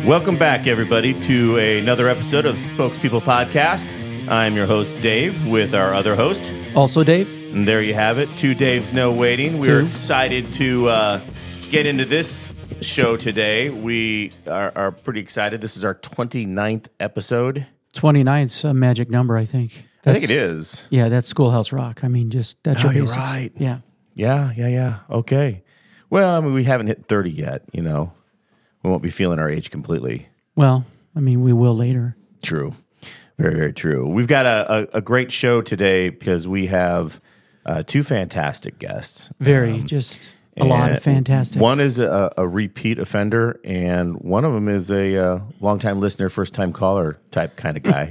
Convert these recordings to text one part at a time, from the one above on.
Welcome back, everybody, to another episode of Spokespeople Podcast. I'm your host, Dave, with our other host. Also Dave. And there you have it. Two Daves, no waiting. We're excited to get into this show today. We are pretty excited. This is our 29th episode. 29's a magic number, I think. I think it is. Yeah, that's Schoolhouse Rock. I mean, just that's your basics. Right. Yeah. Yeah. Okay. Well, I mean, we haven't hit 30 yet, you know. We won't be feeling our age completely. Well, I mean, we will later. True. Very, very true. We've got a great show today because we have two fantastic guests. Just a lot of fantastic. One is a repeat offender, and one of them is a longtime listener, first-time caller type kind of guy.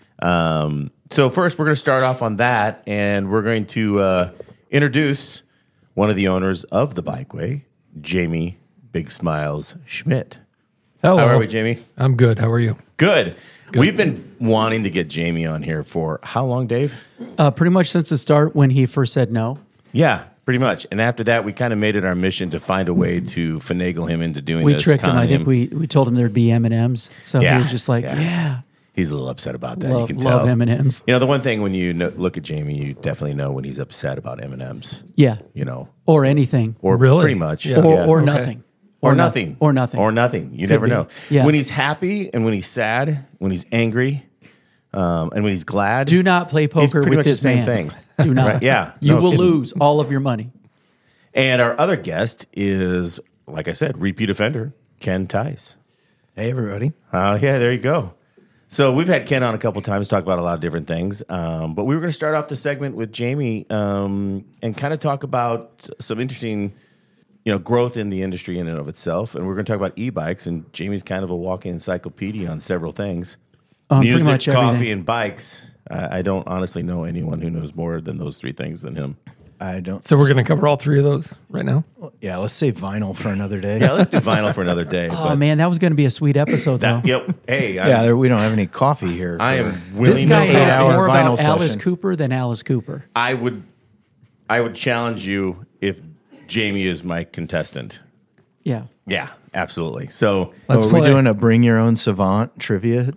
So first, we're going to start off on that, and we're going to introduce one of the owners of the Bikeway, Jamie Big Smiles Schmidt. Hello. How are we, Jamie? I'm good. How are you? Good. We've been wanting to get Jamie on here for how long, Dave? Pretty much since the start when he first said no. Yeah, pretty much. And after that, we kind of made it our mission to find a way to finagle him into doing We this. tricked him. I think we told him there'd be M&Ms. So Yeah, he was just like, yeah. He's a little upset about that. You love, can tell. love M&Ms. You know, the one thing when you look at Jamie, you definitely know when he's upset about M&Ms. Yeah. You know, Or anything. or Really? pretty much, Yeah. Or Okay. nothing. or nothing, Or nothing. or nothing. You never be. know. Yeah. When he's happy and when he's sad, when he's angry, and when he's glad. Do not play he's poker pretty with much this the same man. thing. Do not. Right? Yeah, You no will kidding. lose all of your money. And our other guest is, like I said, repeat offender, Ken Tice. Hey, everybody. Yeah, there you go. So we've had Ken on a couple times, talk about a lot of different things. But we were going to start off the segment with Jamie and kind of talk about some interesting, growth in the industry in and of itself. And we're going to talk about e-bikes. And Jamie's kind of a walking encyclopedia on several things. Pretty Music, much coffee, everything. and bikes. I don't honestly know anyone who knows more than those three things than him. I don't. So we're going to cover all three of those right now? Yeah, let's save vinyl for another day. Yeah, let's do vinyl for another day. Oh, man, that was going to be a sweet episode, though. Yep. Hey, Yeah, we don't have any coffee here. I for- am willing This to guy know. knows 8-hour more about vinyl Alice session. Cooper than Alice Cooper. I would challenge you if Jamie is my contestant. Yeah. Yeah, absolutely. So Let's Are we play. doing a Bring Your Own Savant trivia?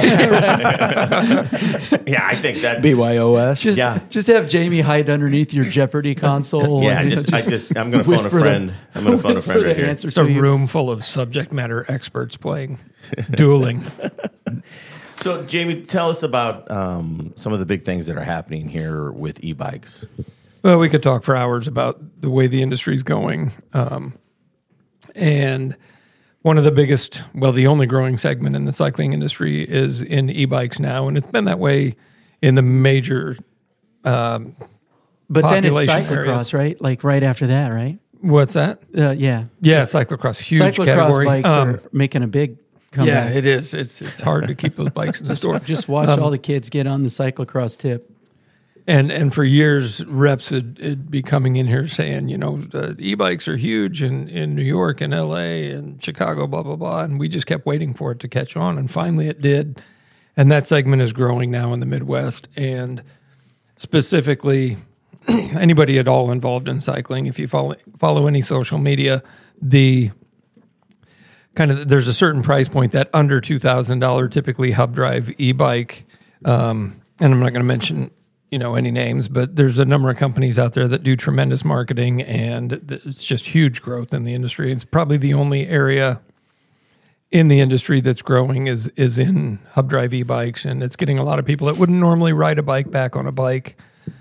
yeah, I think that. BYOS? Just have Jamie hide underneath your Jeopardy console. Yeah, and, I'm going to phone a whisper friend. I'm going to phone a whisper friend the right here. answer It's a to you. room full of subject matter experts playing, dueling. So, Jamie, tell us about some of the big things that are happening here with e-bikes. Well, we could talk for hours about the way the industry's going. And one of the biggest, the only growing segment in the cycling industry is in e-bikes now. And it's been that way in the major But then it's population cyclocross, areas. right? Like right after that, right? What's that? Yeah. Yeah, cyclocross, huge Cyclocross category. bikes are making a big comeback. Yeah, it is. It's hard to keep those bikes in the store. Just watch all the kids get on the cyclocross tip. And for years, reps had be coming in here saying, the e-bikes are huge in New York and L.A. and Chicago, blah, blah, blah. And we just kept waiting for it to catch on. And finally it did. And that segment is growing now in the Midwest. And specifically, anybody at all involved in cycling, if you follow any social media, there's a certain price point that under $2,000, typically hub drive e-bike. And I'm not going to mention any names, but there's a number of companies out there that do tremendous marketing, and it's just huge growth in the industry. It's probably the only area in the industry that's growing is in hub drive e-bikes, and it's getting a lot of people that wouldn't normally ride a bike back on a bike.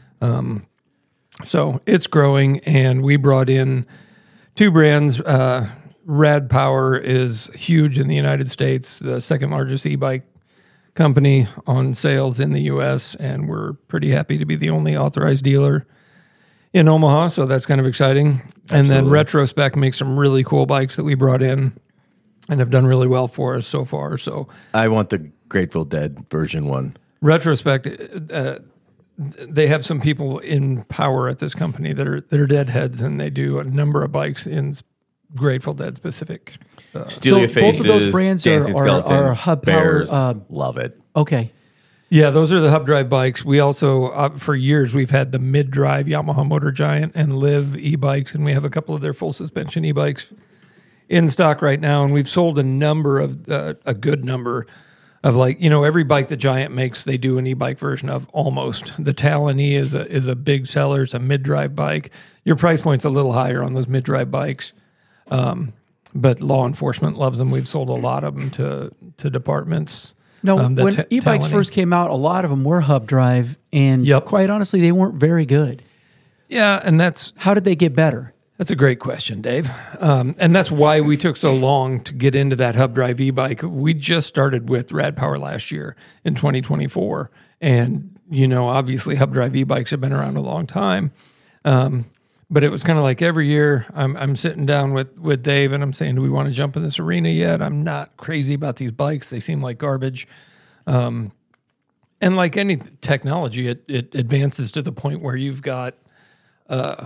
So it's growing, and we brought in two brands. Rad Power is huge in the United States, the second largest e-bike company on sales in the U.S., and we're pretty happy to be the only authorized dealer in Omaha, so that's kind of exciting. And then Retrospec makes some really cool bikes that we brought in and have done really well for us so far. So I want the Grateful Dead version one. Retrospect, they have some people in power at this company that are deadheads, and they do a number of bikes in Grateful Dead specific. Steal Your both Faces, of those brands Dancing are Skeletons, hub Bears, power. love it. Okay. Yeah, those are the hub drive bikes. We also, for years, we've had the mid-drive Yamaha Motor Giant and Liv e-bikes, and we have a couple of their full suspension e-bikes in stock right now, and we've sold a good number of, like, every bike that Giant makes, they do an e-bike version of almost. The Talon E is a big seller. It's a mid-drive bike. Your price point's a little higher on those mid-drive bikes, but law enforcement loves them. We've sold a lot of them to departments. No, when e-bikes Talon E. first came out, a lot of them were hub drive, and quite honestly, they weren't very good. Yeah, and how did they get better? That's a great question, Dave. And that's why we took so long to get into that hub drive e-bike. We just started with Rad Power last year in 2024. And, obviously hub drive e-bikes have been around a long time. But it was kind of like every year I'm sitting down with Dave and I'm saying, do we want to jump in this arena yet? I'm not crazy about these bikes. They seem like garbage. And like any technology, it advances to the point where you've got a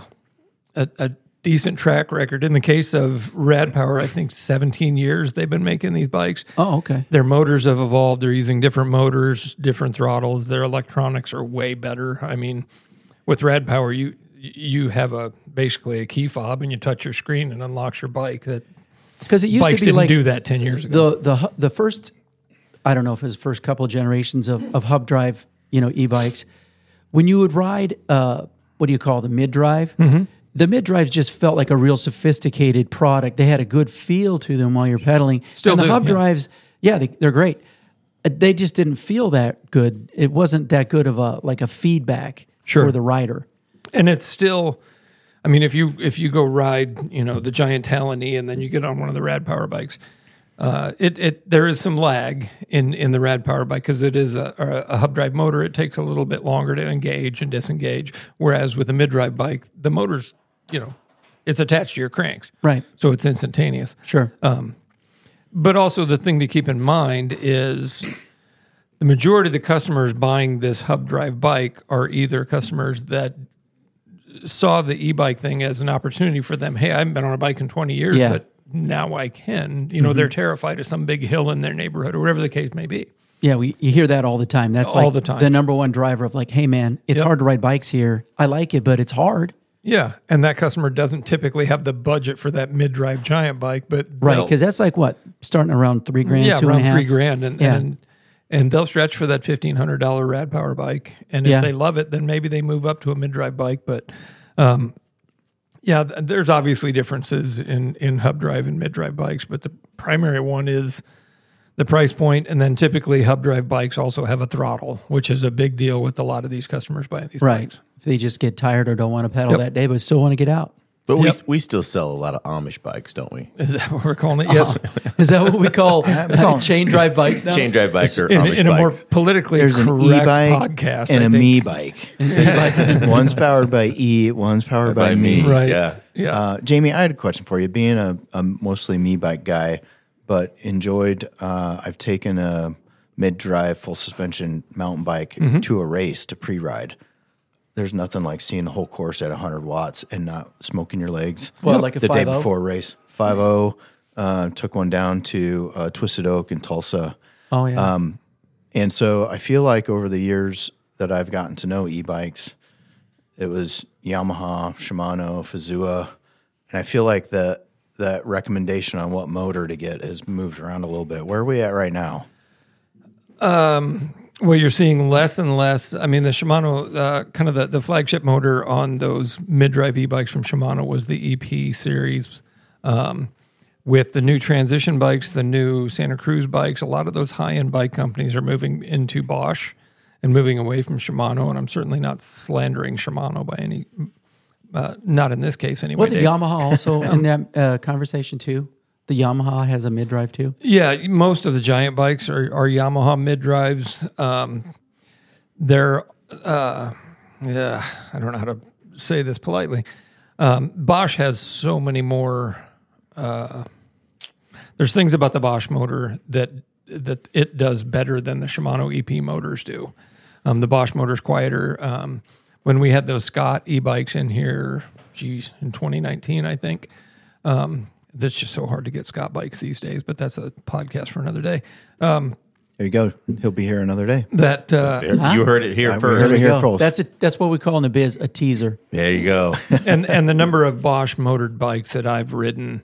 decent track record. In the case of Rad Power, I think 17 years they've been making these bikes. Oh, okay. Their motors have evolved. They're using different motors, different throttles. Their electronics are way better. I mean, with Rad Power, you have basically a key fob and you touch your screen and unlocks your bike. Because it used bikes to be didn't like do that 10 years ago. The first, I don't know if it was the first couple of generations of hub drive, e-bikes. When you would ride, what do you call the mid-drive? Mm-hmm. The mid-drives just felt like a real sophisticated product. They had a good feel to them while you're pedaling. Still and the do, hub drives, they're great. They just didn't feel that good. It wasn't that good of a feedback for the rider. And it's still, I mean, if you go ride, the Giant Talon E and then you get on one of the Rad Power bikes, there is some lag in the Rad Power bike because it is a hub drive motor. It takes a little bit longer to engage and disengage. Whereas with a mid drive bike, the motor's, it's attached to your cranks. Right. So it's instantaneous. Sure. But also the thing to keep in mind is the majority of the customers buying this hub drive bike are either customers that saw the e-bike thing as an opportunity for them. Hey, I haven't been on a bike in 20 years, but now I can. They're terrified of some big hill in their neighborhood or whatever the case may be. Yeah, you hear that all the time. That's all like the time. The number one driver of like, hey man, it's hard to ride bikes here. I like it, but it's hard. Yeah, and that customer doesn't typically have the budget for that mid-drive Giant bike, but right, because that's like what, starting around $3,000, yeah, $2,500? around $3,000, and they'll stretch for that $1,500 Rad Power bike, and if they love it, then maybe they move up to a mid-drive bike. But there's obviously differences in hub drive and mid-drive bikes, but the primary one is the price point, and then typically hub drive bikes also have a throttle, which is a big deal with a lot of these customers buying these bikes. If they just get tired or don't want to pedal that day, but still want to get out. But we still sell a lot of Amish bikes, don't we? Is that what we're calling it? Yes. Is that what we call chain drive bikes now? Chain drive bikes or Amish in a more bikes. politically There's an correct e-bike podcast and I a think. me bike. One's powered by E, one's powered by me. Right. Yeah. Jamie, I had a question for you. Being a mostly me bike guy, but enjoyed, I've taken a mid-drive full suspension mountain bike to a race to pre-ride. There's nothing like seeing the whole course at 100 watts and not smoking your legs. Well, like a the 5.0? day before race. 5.0, took one down to Twisted Oak in Tulsa. Oh, yeah. And so I feel like over the years that I've gotten to know e-bikes, it was Yamaha, Shimano, Fazua, and I feel like that recommendation on what motor to get has moved around a little bit. Where are we at right now? Well, you're seeing less and less. I mean, the Shimano, kind of the flagship motor on those mid-drive e-bikes from Shimano was the EP series. With the new transition bikes, the new Santa Cruz bikes, a lot of those high-end bike companies are moving into Bosch and moving away from Shimano. And I'm certainly not slandering Shimano by any, not in this case anyway. Wasn't Dave. Yamaha also in that conversation too? The Yamaha has a mid-drive too? Yeah, most of the Giant bikes are Yamaha mid-drives. They're, I don't know how to say this politely. Bosch has so many more, there's things about the Bosch motor that it does better than the Shimano EP motors do. The Bosch motor's quieter. When we had those Scott e-bikes in here, in 2019, I think, that's just so hard to get Scott bikes these days, but that's a podcast for another day. There you go. He'll be here another day. That You heard it here We first. heard it here first. That's what we call in the biz a teaser. There you go. and the number of Bosch motored bikes that I've ridden,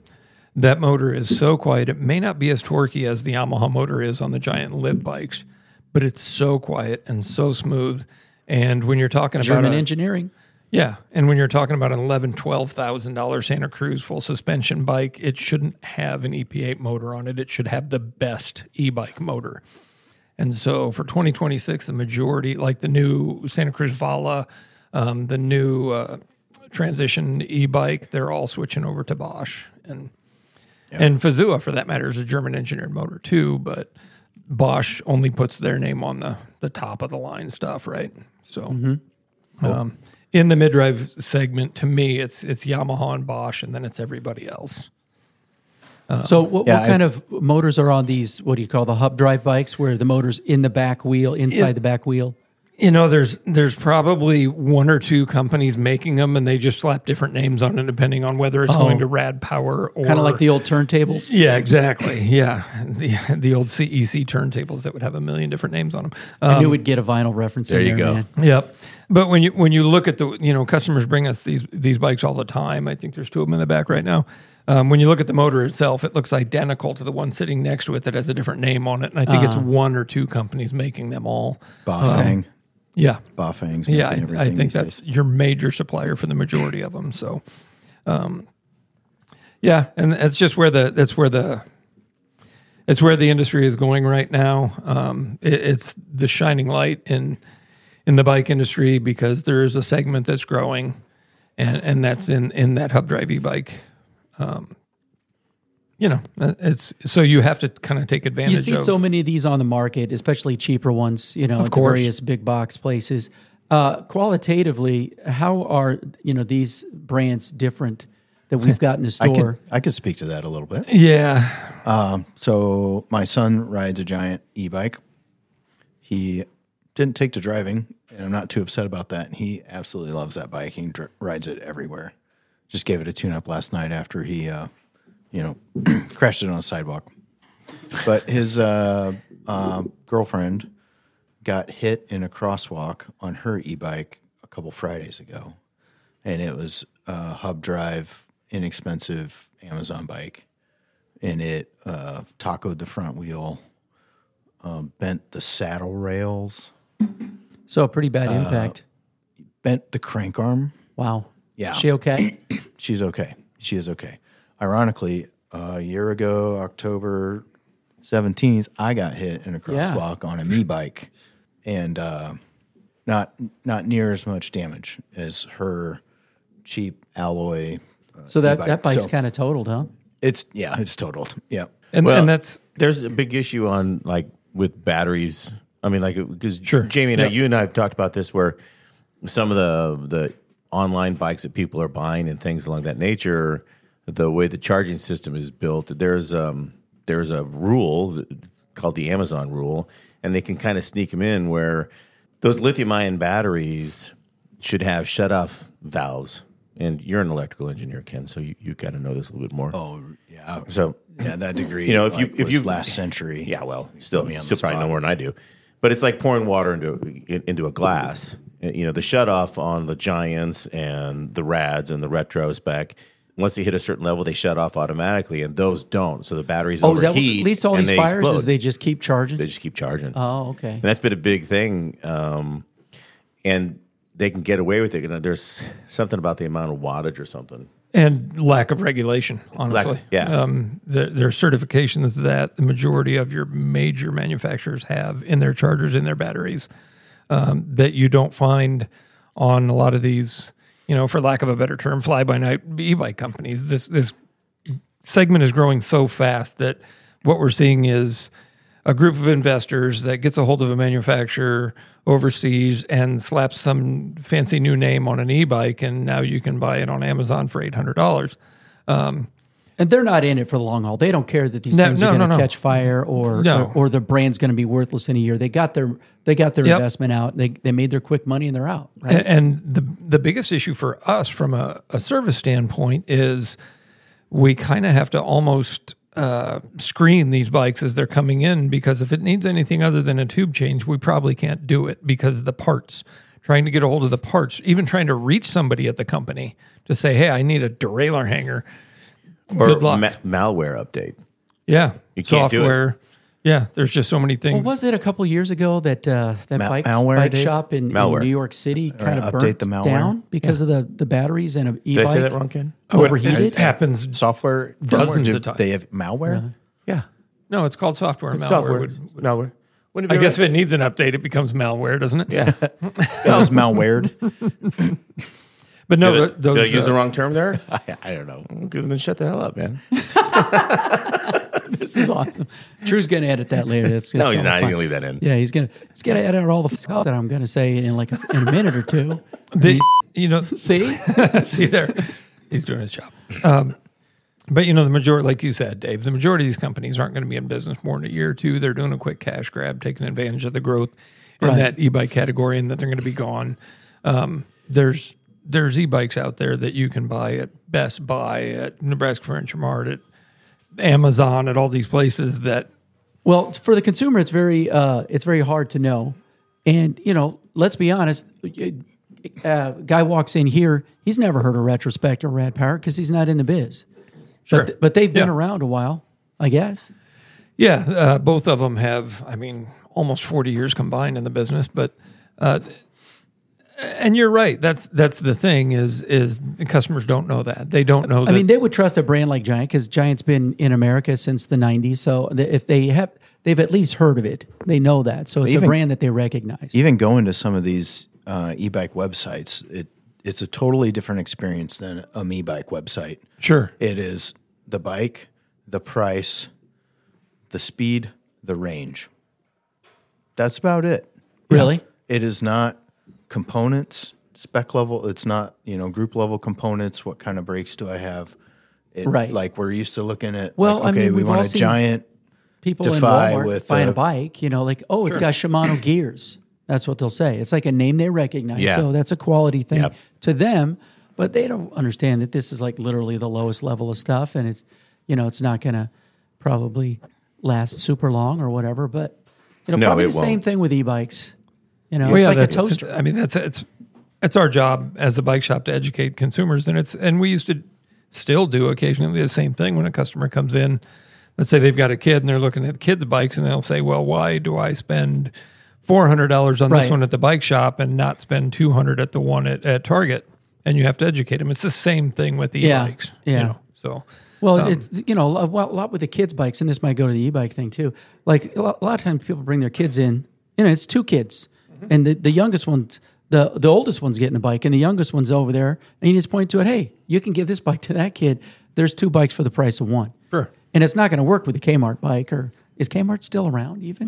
That motor is so quiet. It may not be as torquey as the Yamaha motor is on the giant live bikes, but it's so quiet and so smooth. And when you're talking German about engineering. yeah, and when you're talking about an $11,000-$12,000 Santa Cruz full suspension bike, it shouldn't have an EP8 motor on it. It should have the best e-bike motor. And so for 2026, the majority, like the new Santa Cruz Vala, the new Transition e-bike, they're all switching over to Bosch. And Fazua, for that matter, is a German engineered motor too, but Bosch only puts their name on the top of the line stuff, right? So in the mid-drive segment, to me, it's Yamaha and Bosch, and then it's everybody else. So what kind of motors are on these, what do you call the hub drive bikes, where the motor's in the back wheel, inside the back wheel? You know, there's probably one or two companies making them, and they just slap different names on it depending on whether it's going to Rad Power or kind of like the old turntables. Yeah, exactly. Yeah, the old CEC turntables that would have a million different names on them. I knew we'd get a vinyl reference. There in you go. Man. Yep. But when you look at customers bring us these bikes all the time. I think there's two of them in the back right now. When you look at the motor itself, it looks identical to the one sitting next to it that has a different name on it, and I think it's one or two companies making them all. Bafang. Yeah. Bafang's Yeah, making everything I think these that's days. your major supplier for the majority of them. So, yeah, and that's just where the industry is going right now. It's the shining light in the bike industry because there is a segment that's growing, and that's in that hub drive e-bike. It's so you have to kind of take advantage. You see so many of these on the market, especially cheaper ones. At the course. various big box places. Qualitatively, how are these brands different that we've got in the store? I could speak to that a little bit. Yeah. So my son rides a giant e-bike. He didn't take to driving, and I'm not too upset about that. He absolutely loves that bike. He rides it everywhere. Just gave it a tune-up last night after he, crashed it on a sidewalk. But his girlfriend got hit in a crosswalk on her e-bike a couple Fridays ago, and it was a hub drive, inexpensive Amazon bike, and it tacoed the front wheel, bent the saddle rails, So a pretty bad impact. bent the crank arm. Wow. Yeah. She okay? She's okay. She is okay. Ironically, a year ago, October 17th, I got hit in a crosswalk on a me bike, and not near as much damage as her cheap alloy. So that e-bike. bike's So kind of totaled, huh? it's totaled. Yeah. And that's There's a big issue on with batteries. I mean, because Jamie and you and I have talked about this, where some of the online bikes that people are buying and things along that nature, the way the charging system is built, there's a rule called the Amazon rule, and they can kind of sneak them in where those lithium-ion batteries should have shut-off valves. And you're an electrical engineer, Ken, so you kind of know this a little bit more. Oh, yeah. So Yeah, that degree. if you last century. yeah, well, still me on still the probably spot. know more than I do. But it's like pouring water into a glass. The shut off on the Giants and the Rads and the Retro spec, once they hit a certain level, they shut off automatically, and those don't. So the batteries Oh, is that what, overheat. at least all and these they fires explode. is they just keep charging? They just keep charging. Oh, okay. And that's been a big thing. And they can get away with it. There's something about the amount of wattage or something. and lack of regulation, honestly. yeah. There are certifications that the majority of your major manufacturers have in their chargers, in their batteries, that you don't find on a lot of these, for lack of a better term, fly-by-night e-bike companies. This segment is growing so fast that what we're seeing is a group of investors that gets a hold of a manufacturer overseas and slaps some fancy new name on an e-bike, and now you can buy it on Amazon for $800. And they're not in it for the long haul. They don't care that these No, things no, are going no, to no. catch fire or No. or the brand's going to be worthless in a year. They got their investment out. They made their quick money and they're out. Right? And the biggest issue for us from a service standpoint is we kind of have to almost screen these bikes as they're coming in, because if it needs anything other than a tube change, we probably can't do it because of the parts. Trying to get a hold of the parts, even trying to reach somebody at the company to say, hey, I need a derailleur hanger. Or good luck. Malware update. Yeah. You can't do it. Software. Yeah. There's just so many things. Well, was it a couple years ago that bike malware, Dave? shop in New York City kind of update burnt the malware? down because of the batteries and an Did I say that e-bike wrong, Ken? overheated? It happens. Software Dozens firmware, of times. They have malware. Yeah. No, it's called software. Malware. Software. Malware. Wouldn't it I be guess right? if it needs an update, it becomes malware, doesn't it? Yeah. It was malwared. But no, Did I those use the wrong term there? I don't know. Then shut the hell up, man. This is awesome. Drew's going to edit that later. That's No, all he's not. He's fine. going to leave that in. Yeah, he's gonna edit all the stuff that I'm gonna say in like in a minute or two. you know, See, see there, he's doing his job. But the majority, like you said, Dave, the majority of these companies aren't going to be in business more than a year or two. They're doing a quick cash grab, taking advantage of the growth in Right. that e-bike category, and that they're going to be gone. There's e-bikes out there that you can buy at Best Buy, at Nebraska Furniture Mart, at Amazon, at all these places that. well, for the consumer, it's very hard to know. And let's be honest. Guy walks in here, he's never heard of Retrospect or Rad Power because he's not in the biz. Sure. But they've been Yeah. around a while, I guess. Yeah, both of them have, almost 40 years combined in the business. But, and you're right. That's the thing is the customers don't know that. They don't know that. They would trust a brand like Giant because Giant's been in America since the 90s. So if they've at least heard of it. They know that. So it's a brand that they recognize. Even going to some of these e-bike websites, it's a totally different experience than a me-bike website. Sure. It is the bike, the price, the speed, the range. That's about it. Really? It is not components, spec level. It's not, group level components. What kind of brakes do I have? Right. Like we're used to looking at, Well, we we've all want a seen Giant people in Defy Walmart with, buying a bike, it's got Shimano gears. That's what they'll say. It's like a name they recognize. Yeah. So that's a quality thing Yep. to them, but they don't understand that this is like literally the lowest level of stuff. And it's, it's not going to probably last super long or whatever, but No, probably it the same won't. thing with e-bikes. It's Well, yeah, like a that's- toaster. It's our job as a bike shop to educate consumers, and we used to still do occasionally the same thing when a customer comes in. Let's say they've got a kid and they're looking at kids' bikes, and they'll say, "Well, why do I spend $400 on this Right. one at the bike shop and not spend $200 at the one at Target?" And you have to educate them. It's the same thing with the Yeah, e-bikes. yeah. So Well, it's a lot with the kids' bikes, and this might go to the e-bike thing too. Like a lot of times, people bring their kids in. It's two kids, and the youngest one's the oldest one's getting a bike, and the youngest one's over there, and you just point to it. Hey, you can give this bike to that kid. There's two bikes for the price of one. Sure. And it's not going to work with the Kmart bike. Or is Kmart still around? Even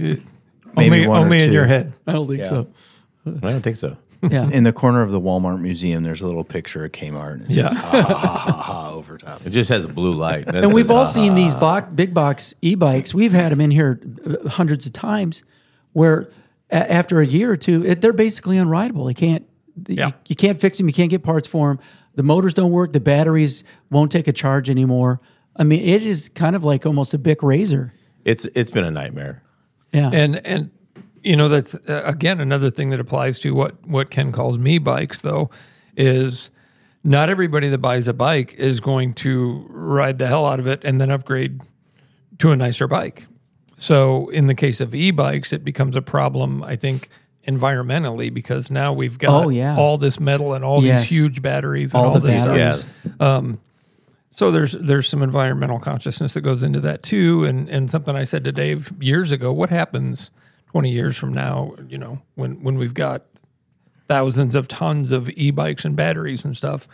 Maybe one or only in two. your head. I don't think so. I don't think so. Yeah. In the corner of the Walmart museum, there's a little picture of Kmart, and it says Yeah. ha ha ha ha ha over top. It just has a blue light. And we've all seen these big box e-bikes. We've had them in here hundreds of times where after a year or two, they're basically unrideable. They can't, Yeah. you can't fix them. You can't get parts for them. The motors don't work. The batteries won't take a charge anymore. It is kind of like almost a Bic Razor. It's been a nightmare. Yeah. And that's again another thing that applies to what Ken calls me bikes, though, is not everybody that buys a bike is going to ride the hell out of it and then upgrade to a nicer bike. So in the case of e-bikes, it becomes a problem, I think, environmentally, because now we've got all this metal and all Yes. these huge batteries and All all the this batteries. stuff. So there's some environmental consciousness that goes into that too, and something I said to Dave years ago. What happens 20 years from now? When we've got thousands of tons of e-bikes and batteries and stuff.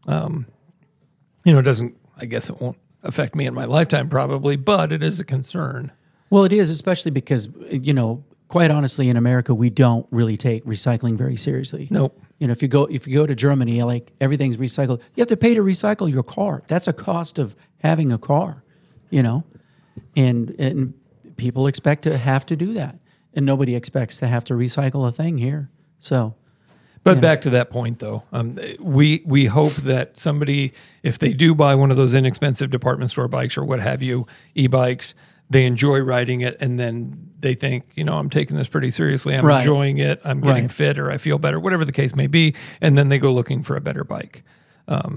It doesn't. I guess it won't affect me in my lifetime, probably, but it is a concern. Well, it is, especially because, quite honestly, in America, we don't really take recycling very seriously. Nope. If you go to Germany, like everything's recycled. You have to pay to recycle your car. That's a cost of having a car, and people expect to have to do that, and nobody expects to have to recycle a thing here. So, But back to that point, though, we hope that somebody, if they do buy one of those inexpensive department store bikes or what have you, e-bikes, they enjoy riding it, and then they think, I'm taking this pretty seriously. I'm Right. enjoying it. I'm getting Right. fit, or I feel better, whatever the case may be, and then they go looking for a better bike.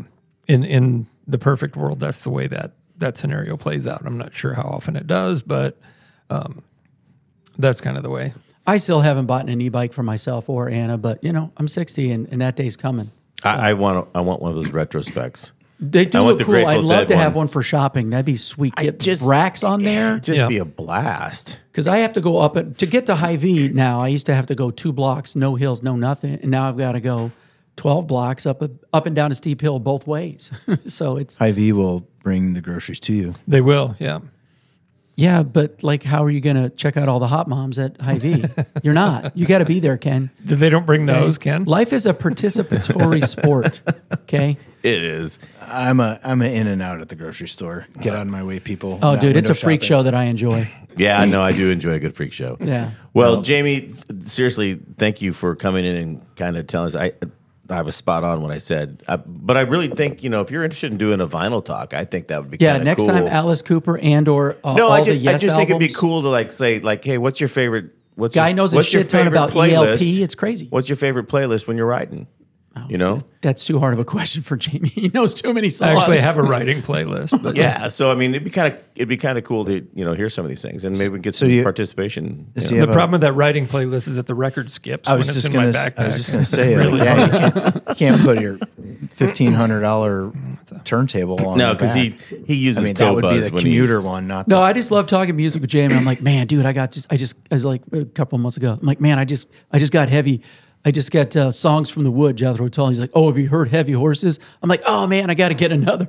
in the perfect world, that's the way that scenario plays out. I'm not sure how often it does, but that's kind of the way. I still haven't bought an e-bike for myself or Anna, but I'm 60 and that day's coming. I want one of those retro specs. They do I want look the cool. Grateful I'd love Dead to have one. one for shopping. That'd be sweet. Get racks on there. It'd just Yeah. be a blast. Because I have to go to get to Hy-Vee now. I used to have to go 2 blocks, no hills, no nothing, and now I've got to go 12 blocks up and down a steep hill both ways. So it's Hy-Vee will bring the groceries to you. They will, yeah. yeah, but like, how are you going to check out all the hot moms at Hy-Vee? You're not. You got to be there, Ken. They don't bring those, Ken? Life is a participatory sport. Okay. It is. I'm a in and out at the grocery store. Get out of my way, people. Oh, Not dude, it's a window freak shopping. show that I enjoy. Yeah, no, I do enjoy a good freak show. Yeah. Well, Jamie, seriously, thank you for coming in and kind of telling us. I was spot on what I said, but I really think if you're interested in doing a vinyl talk, I think that would be Yeah, kinda next cool. time Alice Cooper and/or No, all I the just, Yes I just think it'd be albums. cool to say hey, what's your favorite? What's Guy your, knows a what's your shit ton favorite about playlist? ELP. It's crazy. What's your favorite playlist when you're riding? That's too hard of a question for Jamie. He knows too many I songs. actually have a writing playlist. But Yeah, so I mean, it'd be kind of cool to hear some of these things, and maybe we get some participation. Does you he know. have the problem with that writing playlist is that the record skips I when was it's just in gonna. my backpack. I was just gonna say, you can't put your $1,500 turntable on. No, the because back. he uses I mean, that would be Qobuz the when commuter he's, one, not No, the, I just love talking music with Jamie. I'm like, man, dude, I was like a couple of months ago. I'm like, man, I just got heavy. I just got songs from the wood, Jethro Tull. He's like, oh, have you heard Heavy Horses? I'm like, oh man, I got to get another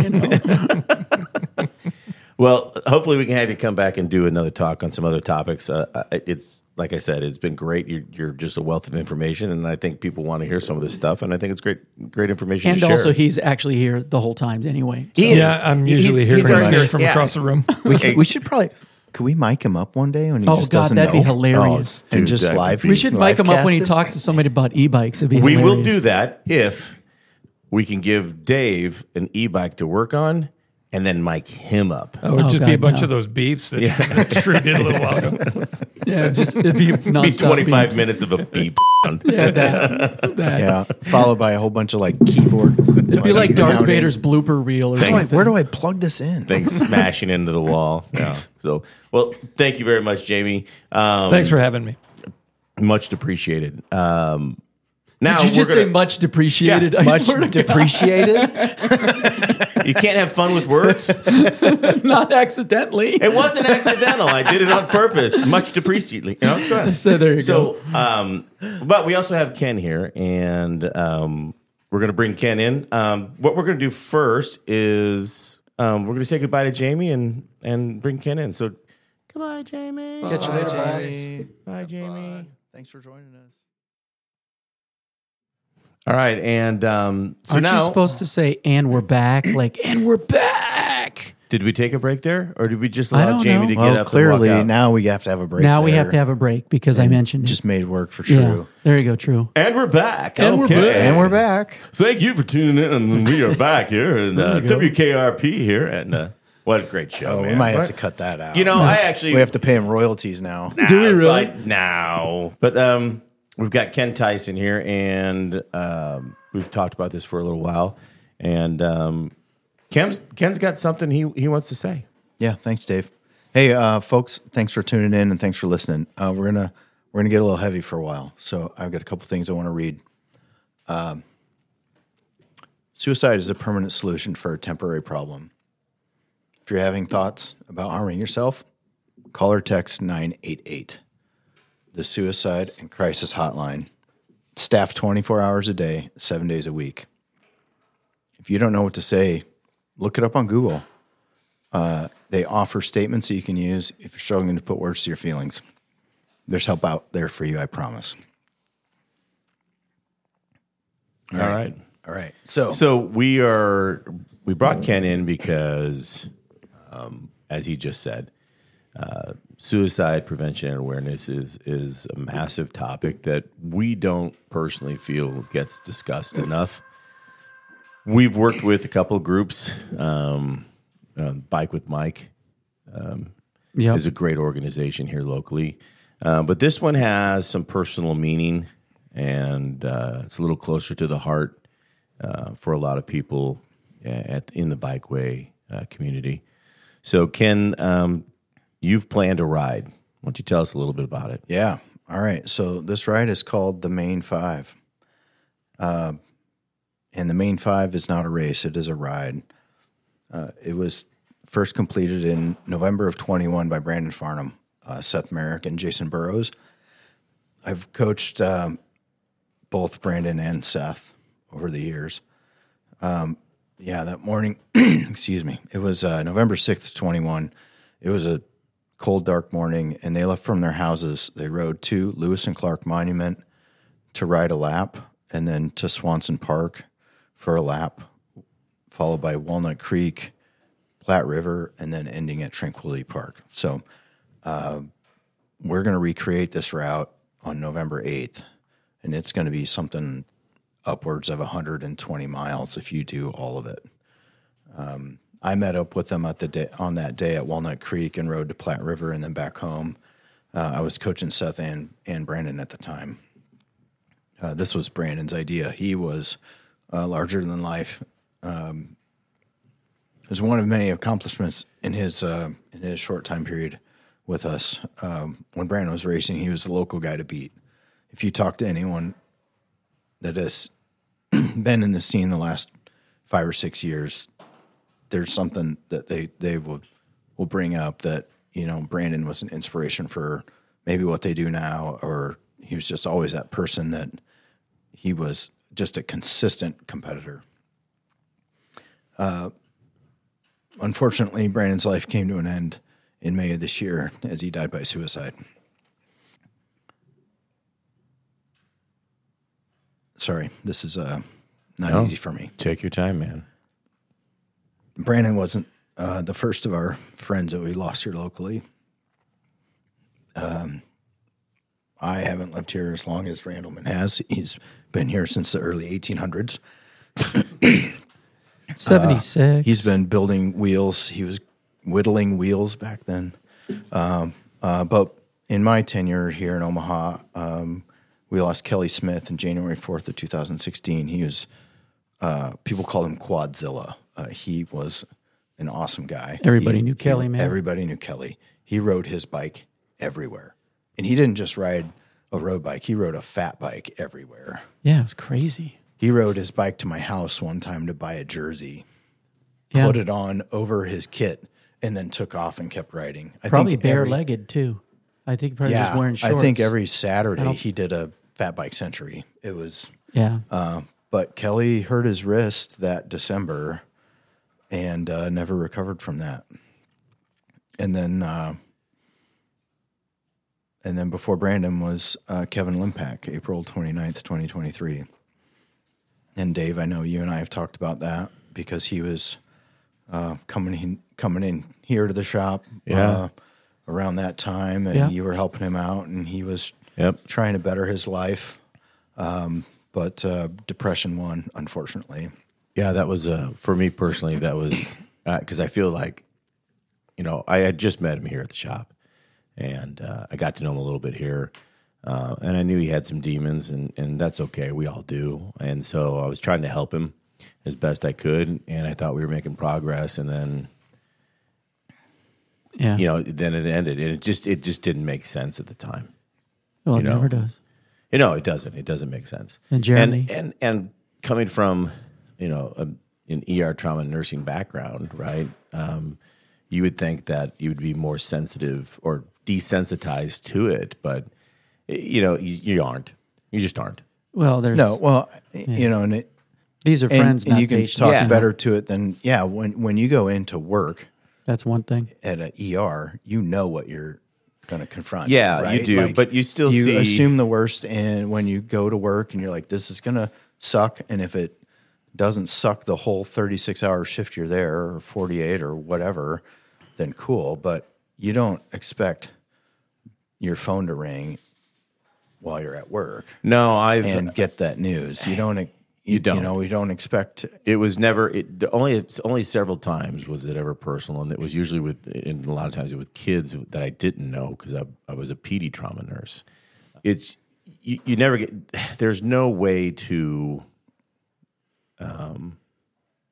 one. Well, hopefully we can have you come back and do another talk on some other topics. It's like I said, it's been great. You're just a wealth of information, and I think people want to hear some of this stuff. And I think it's great information And to share. also, he's actually here the whole time anyway. So- He is. Yeah, I'm He's- usually he's here our- from, from yeah. across the room. we should probably. Could we mic him up one day when he Oh, just God, doesn't that'd be know? hilarious. And Dude, just that'd live. be- We should mic him up when he livecast it? talks to somebody about e-bikes. It'd be We hilarious. will do that if we can give Dave an e-bike to work on, and then mic him up. Oh, it would Oh, just be a God, bunch no. of those beeps that Drew did a little while ago. Yeah, it'd be It'd be nonstop 25 beeps. minutes of a beep sound. Yeah, that. Yeah, followed by a whole bunch of keyboard. It'd be like Darth Vader's blooper reel or Thanks. something. Where do I plug this in? Things smashing into the wall. Yeah. So, well, thank you very much, Jamie. Thanks for having me. Much appreciated. Now Did you just we're say gonna- much depreciated? Yeah, I Much swear to depreciated. You can't have fun with words. God, not accidentally. It wasn't accidental. I did it on purpose. Much depreciated. Go ahead. So there you go. So, but we also have Ken here, and we're going to bring Ken in. What we're going to do first is we're going to say goodbye to Jamie and bring Ken in. So, goodbye, Jamie. Catch you later, boss. Bye, Jamie. Thanks for joining us. All right, and so Aren't now you supposed to say, and we're back? Like, and we're back. did we take a break there, or did we just I allow don't Jamie know. to get Well, up? clearly and walk out? now we have to have a break. Now we there. have to have a break because I mentioned it. Just made work for Yeah, True. there you go, True. And we're back. And we're okay. back. And we're back. Thank you for tuning in, and we are back here in There you go. WKRP here, and what a great show, Oh, man! we might have Right? to cut that out. You know, I actually we have to pay him royalties now. Do we really? Now, but we've got Ken Tyson here, and we've talked about this for a little while, and Ken's got something he wants to say. Yeah, thanks, Dave. Hey, folks, thanks for tuning in and thanks for listening. We're gonna get a little heavy for a while, so I've got a couple things I want to read. Suicide is a permanent solution for a temporary problem. If you're having thoughts about harming yourself, call or text 988, the Suicide and Crisis Hotline. Staffed 24 hours a day, 7 days a week. If you don't know what to say, look it up on Google. They offer statements that you can use if you're struggling to put words to your feelings. There's help out there for you, I promise. All right. All right. So So we brought Ken in because, as he just said, suicide prevention and awareness is a massive topic that we don't personally feel gets discussed enough. We've worked with a couple of groups. Bike with Mike Yep. is a great organization here locally, but this one has some personal meaning, and it's a little closer to the heart for a lot of people. in the Bikeway community. So, Ken, you've planned a ride. Why don't you tell us a little bit about it? Yeah. All right. So this ride is called the Main 5. And the Main 5 is not a race. It is a ride. It was first completed in November of 21 by Brandon Farnham, Seth Merrick, and Jason Burrows. I've coached both Brandon and Seth over the years. That morning, excuse me, it was November 6th, 21. It was a cold, dark morning, and they left from their houses. They rode to Lewis and Clark Monument to ride a lap, and then to Swanson Park for a lap, followed by Walnut Creek, Platte River, and then ending at Tranquility Park. So we're going to recreate this route on November 8th, and it's going to be something upwards of 120 miles if you do all of it. I met up with them on that day at Walnut Creek and rode to Platte River and then back home. I was coaching Seth and Brandon at the time. This was Brandon's idea. He was larger than life. It was one of many accomplishments in his short time period with us. When Brandon was racing, he was the local guy to beat. If you talk to anyone that has been in the scene the last 5 or 6 years, there's something that they will bring up that, Brandon was an inspiration for maybe what they do now, or he was just always that person that he was just a consistent competitor. Unfortunately, Brandon's life came to an end in May of this year as he died by suicide. Sorry, this is not easy for me. Take your time, man. Brandon wasn't the first of our friends that we lost here locally. I haven't lived here as long as Randleman has. He's been here since the early 1800s. 76. He's been building wheels. He was whittling wheels back then. But in my tenure here in Omaha, we lost Kelly Smith on January 4th of 2016. He was, people called him Quadzilla. He was an awesome guy. Everybody knew Kelly, man. Everybody knew Kelly. He rode his bike everywhere. And he didn't just ride a road bike. He rode a fat bike everywhere. Yeah, it was crazy. He rode his bike to my house one time to buy a jersey, Yeah. put it on over his kit, and then took off and kept riding. Probably bare-legged, too. I think probably was wearing shorts. I think every Saturday he did a fat bike century. It was... Yeah. But Kelly hurt his wrist that December and never recovered from that. And then before Brandon was Kevin Limpak, April 29th, 2023. And Dave, I know you and I have talked about that because he was coming in here to the shop around that time, and you were helping him out, and he was trying to better his life. But depression won, unfortunately. Yeah, that was, for me personally, that was, because I feel like, I had just met him here at the shop, and I got to know him a little bit here, and I knew he had some demons, and that's okay, we all do, and so I was trying to help him as best I could, and I thought we were making progress, and then, then it ended, and it just didn't make sense at the time. Well, it never does. It doesn't. It doesn't make sense. And Jeremy, and coming from an ER trauma nursing background, right? You would think that you would be more sensitive or desensitized to it, but you aren't. You just aren't. Well, there's and these are friends, and not you can patients. talk better to it than when you go into work. That's one thing. At an ER, you know what you're going to confront. Yeah, right? you do, but you still assume the worst, and when you go to work and you're like, this is going to suck, and if it doesn't suck the whole 36-hour shift you're there, or 48 or whatever, then cool, but you don't expect your phone to ring while you're at work. No, and get that news. You don't. You don't expect. It was never. Only several times was it ever personal, and it was usually and a lot of times with kids that I didn't know because I was a PD trauma nurse. It's you never get. There's no way to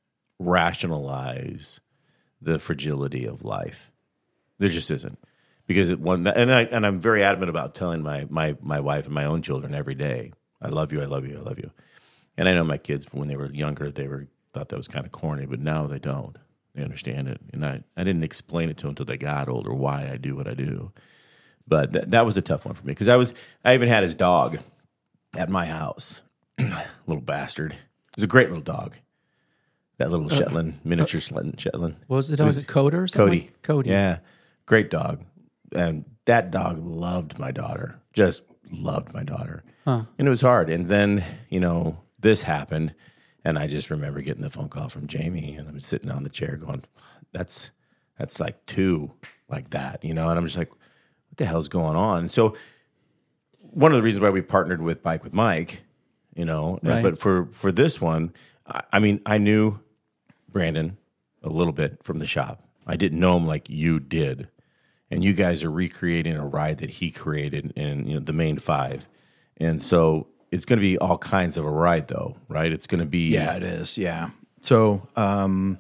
rationalize the fragility of life. There just isn't. Because I'm very adamant about telling my wife and my own children every day, I love you, I love you, I love you. And I know my kids, when they were younger, thought that was kind of corny, but now they don't. They understand it. And I didn't explain it to them until they got older, why I do what I do. But that was a tough one for me, because I even had his dog at my house. Little bastard. It was a great little dog. That little Shetland, miniature Shetland. What was the dog? Was it Coda or something? Cody. Yeah. Great dog. And that dog loved my daughter. Just loved my daughter. Huh. And it was hard. And then, this happened. And I just remember getting the phone call from Jamie, and I'm sitting on the chair going, that's like 2 like that, and I'm just like, what the hell's going on? And so one of the reasons why we partnered with Bike with Mike, right. But for this one, I knew Brandon a little bit from the shop. I didn't know him like you did. And you guys are recreating a ride that he created in the main 5. And so it's going to be all kinds of a ride, though, right? It's going to be... Yeah, it is, yeah. So, and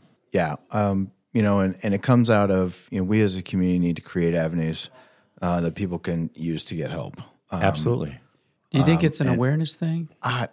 it comes out of, we as a community need to create avenues that people can use to get help. Absolutely. Do you think it's an awareness thing?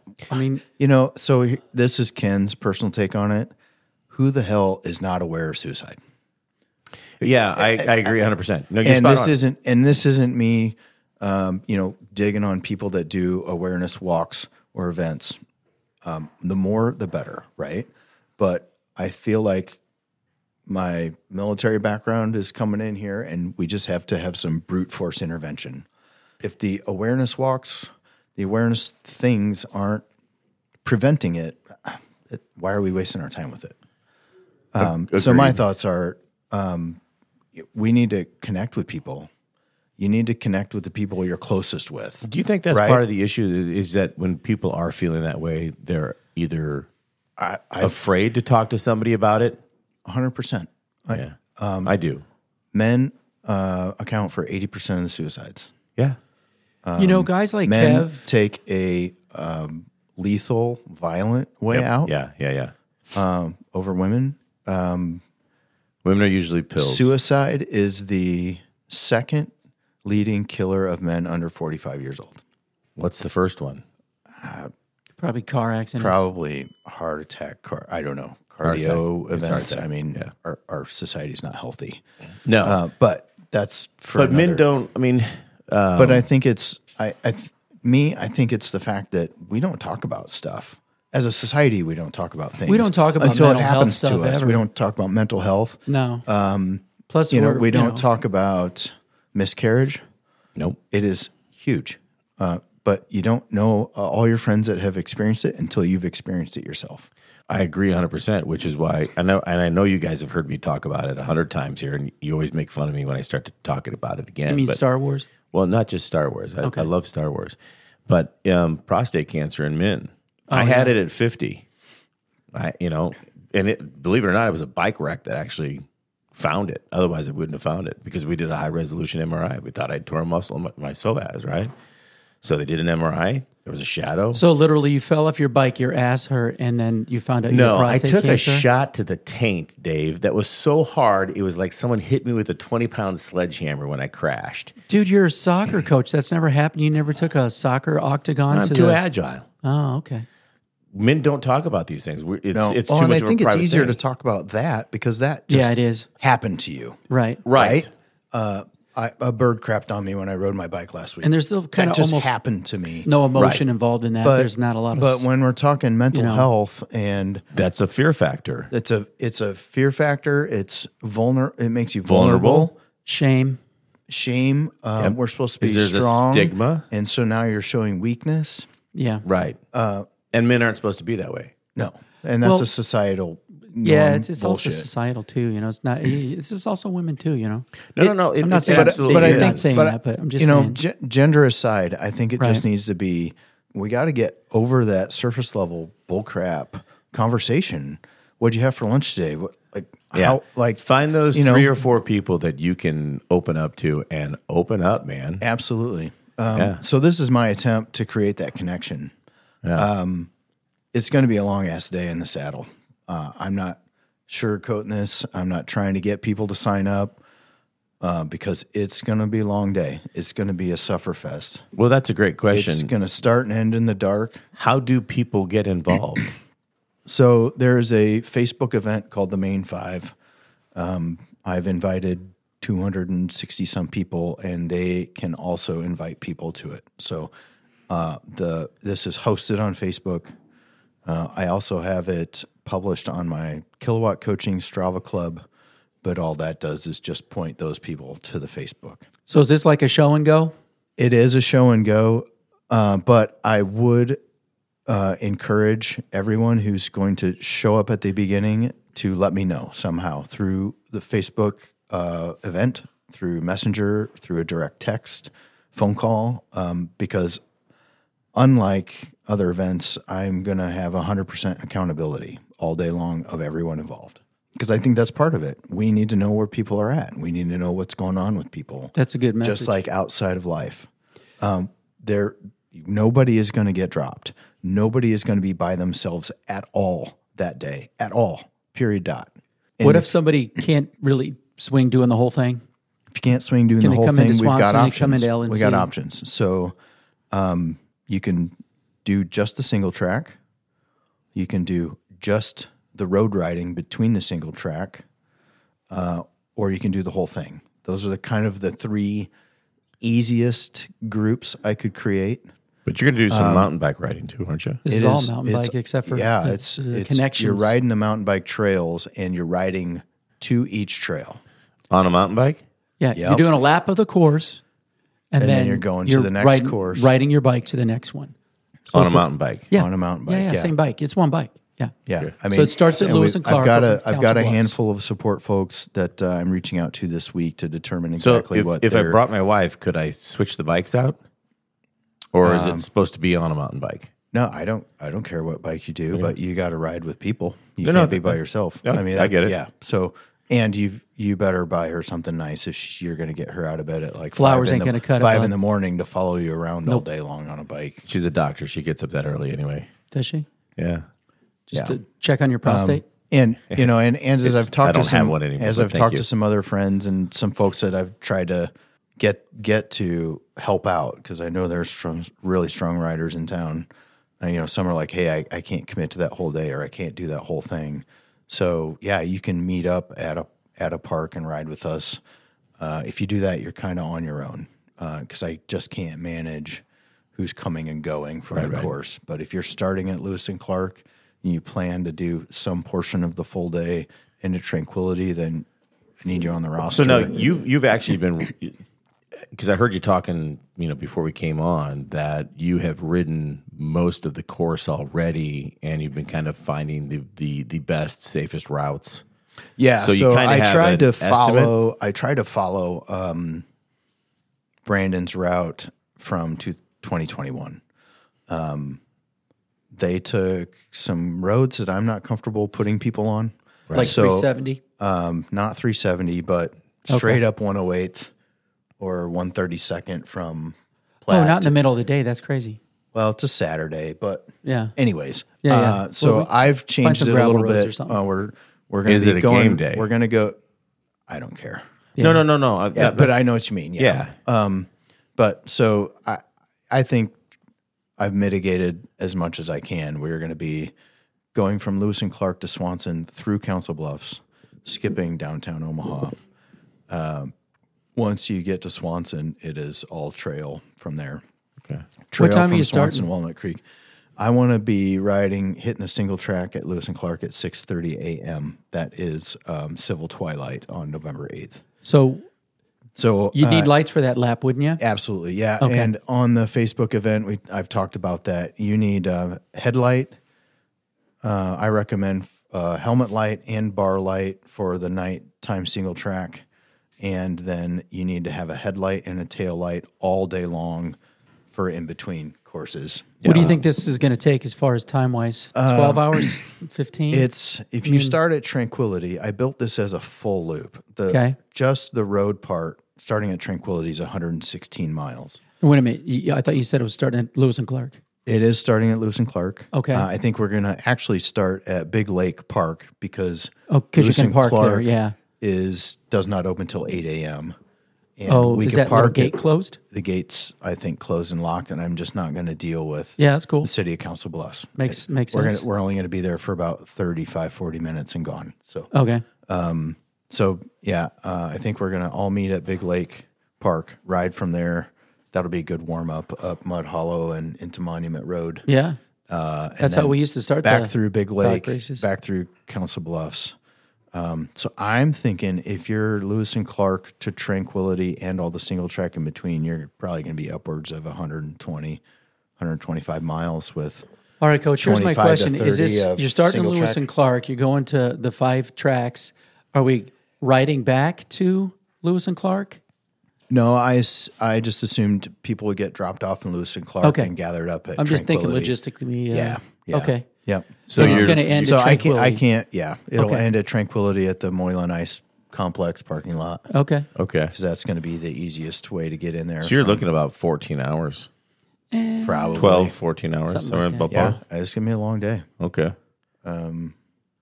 So this is Ken's personal take on it. Who the hell is not aware of suicide? Yeah, I agree 100%. No, and this isn't me... digging on people that do awareness walks or events. The more, the better, right? But I feel like my military background is coming in here, and we just have to have some brute force intervention. If the awareness walks, the awareness things aren't preventing it, why are we wasting our time with it? So my thoughts are, we need to connect with people. You need to connect with the people you're closest with. Do you think that's part of the issue, is that when people are feeling that way, they're either afraid to talk to somebody about it? 100%. Yeah, I do. Men account for 80% of the suicides. Yeah. Guys like men Kev... take a lethal, violent way out. Yeah. Over women. Women are usually pills. Suicide is the second leading killer of men under 45 years old. What's the first one? Probably car accidents. Probably heart attack. I don't know. Cardio events. Our society's not healthy. No, but that's for. But men don't. But I think it's. I think it's the fact that we don't talk about stuff. As a society, we don't talk about things. We don't talk about until it mental happens health to stuff us. ever. We don't talk about mental health. No. Plus, we don't talk about miscarriage. Nope. It is huge. But you don't know all your friends that have experienced it until you've experienced it yourself. I agree 100%, which is why I know you guys have heard me talk about it 100 times here, and you always make fun of me when I start to talking about it again. You mean Star Wars? Well, not just Star Wars. I love Star Wars. But prostate cancer in men. I had it at 50. Believe it or not, it was a bike wreck that actually found it. Otherwise, I wouldn't have found it, because we did a high-resolution MRI. We thought I'd tore a muscle in my psoas, right? So they did an MRI. There was a shadow. So literally, you fell off your bike, your ass hurt, and then you found out you had prostate cancer? No, I took a shot to the taint, Dave, that was so hard, it was like someone hit me with a 20-pound sledgehammer when I crashed. Dude, you're a soccer coach. That's never happened. You never took a soccer octagon I'm too agile. Oh, okay. Men don't talk about these things. It's too and much I of think a it's private easier thing. to talk about that because that just it is. happened to you. Right. A bird crapped on me when I rode my bike last week. And there's still kind that of just almost happened to me. no emotion involved in that. There's not a lot of. But when we're talking mental health, and that's a fear factor. It's a fear factor. It's It makes you vulnerable. Shame. We're supposed to be There's strong. a stigma, and so now you're showing weakness. Yeah. Right. And men aren't supposed to be that way. No, and that's a societal. Yeah, it's also bullshit. societal too. It's not. This is also women too. No. I'm not saying absolutely. but I is. think saying that. But I'm just saying. Gender aside, I think it just needs to be. We got to get over that surface level bullcrap conversation. What'd you have for lunch today? Find those 3 or 4 people that you can open up to, and open up, man. Absolutely. So this is my attempt to create that connection. Yeah. It's going to be a long ass day in the saddle. I'm not sugarcoating this. I'm not trying to get people to sign up because it's going to be a long day. It's going to be a sufferfest. Well, that's a great question. It's going to start and end in the dark. How do people get involved? So there's a Facebook event called the Main Five. I've invited 260 some people, and they can also invite people to it. So this is hosted on Facebook. I also have it published on my Kilowatt Coaching Strava Club, but all that does is just point those people to the Facebook. So is this like a show and go? It is a show and go, but I would encourage everyone who's going to show up at the beginning to let me know somehow through the Facebook event, through Messenger, through a direct text, phone call, because unlike other events, I'm going to have 100% accountability all day long of everyone involved. Because I think that's part of it. We need to know where people are at. We need to know what's going on with people. That's a good message. Just like outside of life. Nobody is going to get dropped. Nobody is going to be by themselves at all that day. At all. Period. Dot. And what if somebody can't really swing doing the whole thing? If you can't swing doing Can the they whole come thing, into we've got Swanson, they options. come into LNC? We got options. So you can do just the single track. You can do just the road riding between the single track, or you can do the whole thing. Those are the kind of the three easiest groups I could create. But you're going to do some mountain bike riding too, aren't you? This is all mountain bike except for the connections. You're riding the mountain bike trails and you're riding to each trail. On a mountain bike? Yeah, you're doing a lap of the course, and then you're going to the next course. Riding your bike to the next one. On a mountain bike? Yeah. On a mountain bike. Yeah, same bike. It's one bike. Yeah. Yeah. I mean, so it starts at Lewis and Clark. I've got a handful of support folks that I'm reaching out to this week to determine exactly what. If I brought my wife, could I switch the bikes out? Or is it supposed to be on a mountain bike? No, I don't care what bike you do, but you got to ride with people. You can't be by yourself. Yeah, I mean, I get it. Yeah. So, and you better buy her something nice if you're going to get her out of bed at like flowers ain't going to cut 5 in the morning to follow you around all day long on a bike. She's a doctor. She gets up that early anyway. Does she? Yeah. Just to check on your prostate. And as I've talked to some, one anymore, as I've talked to some other friends and some folks that I've tried to get to help out, because I know there's really strong riders in town. Some are like, hey, I can't commit to that whole day, or I can't do that whole thing. So yeah, you can meet up at a park and ride with us. If you do that, you're kind of on your own, because I just can't manage who's coming and going from the course. But if you're starting at Lewis and Clark and you plan to do some portion of the full day into Tranquility, then I need you on the roster. So now you've actually been, because I heard you talking, before we came on, that you have ridden most of the course already, and you've been kind of finding the best, safest routes. Yeah, so you kind of have tried to follow. I tried to follow Brandon's route from 2021. They took some roads that I'm not comfortable putting people on, like 370. Not 370, but straight up 108th or 132nd from Platte. Oh, not in the middle of the day. That's crazy. Well, it's a Saturday, but yeah. Anyways, yeah. So I've changed it a little bit. We're going to be going. Game day? We're going to go. I don't care. Yeah. No. But I know what you mean. Yeah. But so I think I've mitigated as much as I can. We're going to be going from Lewis and Clark to Swanson through Council Bluffs, skipping downtown Omaha. Once you get to Swanson, it is all trail from there. Okay. Trail what time from are you Swanson, starting? Walnut Creek. I want to be hitting a single track at Lewis and Clark at 6:30 a.m. That is Civil Twilight on November 8th. So you'd need lights for that lap, wouldn't you? Absolutely, yeah. Okay. And on the Facebook event, I've talked about that. You need a headlight. I recommend helmet light and bar light for the nighttime single track. And then you need to have a headlight and a tail light all day long for in-between courses. What do you think this is going to take as far as time-wise? 12 hours? 15? If you start at Tranquility, I built this as a full loop. Just the road part, starting at Tranquility, is 116 miles. Wait a minute. I thought you said it was starting at Lewis and Clark. It is starting at Lewis and Clark. Okay. I think we're going to actually start at Big Lake Park because because you Lewis can and park there. Clark Yeah. does not open till 8 a.m. And Oh, is that little gate at- closed? The gates, I think, closed and locked, and I'm just not going to deal with Yeah, that's cool. the city of Council Bluffs. Makes we're sense. We're only going to be there for about 35, 40 minutes and gone. So, Okay. I think we're going to all meet at Big Lake Park, ride from there. That'll be a good warm up Mud Hollow and into Monument Road. Yeah. And That's how then we used to start back the through Big bike Lake, races. back through Council Bluffs. So I'm thinking if you're Lewis and Clark to Tranquility and all the single track in between, you're probably going to be upwards of 120, 125 miles with. All right, Coach, here's my 25 to question. Is 30 this, of you're starting single Lewis track. and Clark, you're going to the 5 tracks. Are we riding back to Lewis and Clark? No, I just assumed people would get dropped off in Lewis and Clark Okay. and gathered up at I'm just thinking Tranquility. logistically. Yeah. Okay. Yep. So it's going to end So at I Tranquility. can't. Yeah, it'll Okay. end at Tranquility at the Moylan Ice Complex parking lot Okay. Okay. because that's going to be the easiest way to get in there. So you're looking about 14 hours, probably 12, 14 hours, Something somewhere in like the Yeah, ballpark. it's gonna be a long day. Okay. And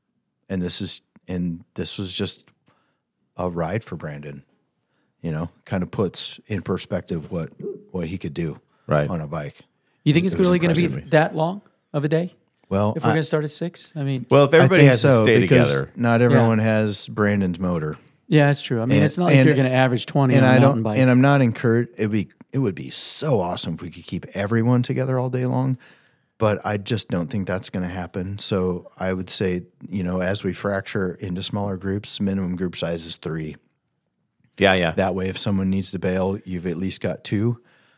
this was just a ride for Brandon. You know, kind of puts in perspective what he could do Right. on a bike. You think it's was really going to be impressive. that long of a day? Well, If we're going to start at 6? I mean, Well, if everybody I think has to so, stay because together, not everyone has Brandon's motor. yeah, that's true. I mean, And- it's not like and- you're going to average 20 And on a I mountain don't, bike. and I'm not encouraged. It would be so awesome if we could keep everyone together all day long, but I just don't think that's going to happen. So I would say, you know, as we fracture into smaller groups, minimum group size is 3. yeah. That way, if someone needs to bail, you've at least got 2,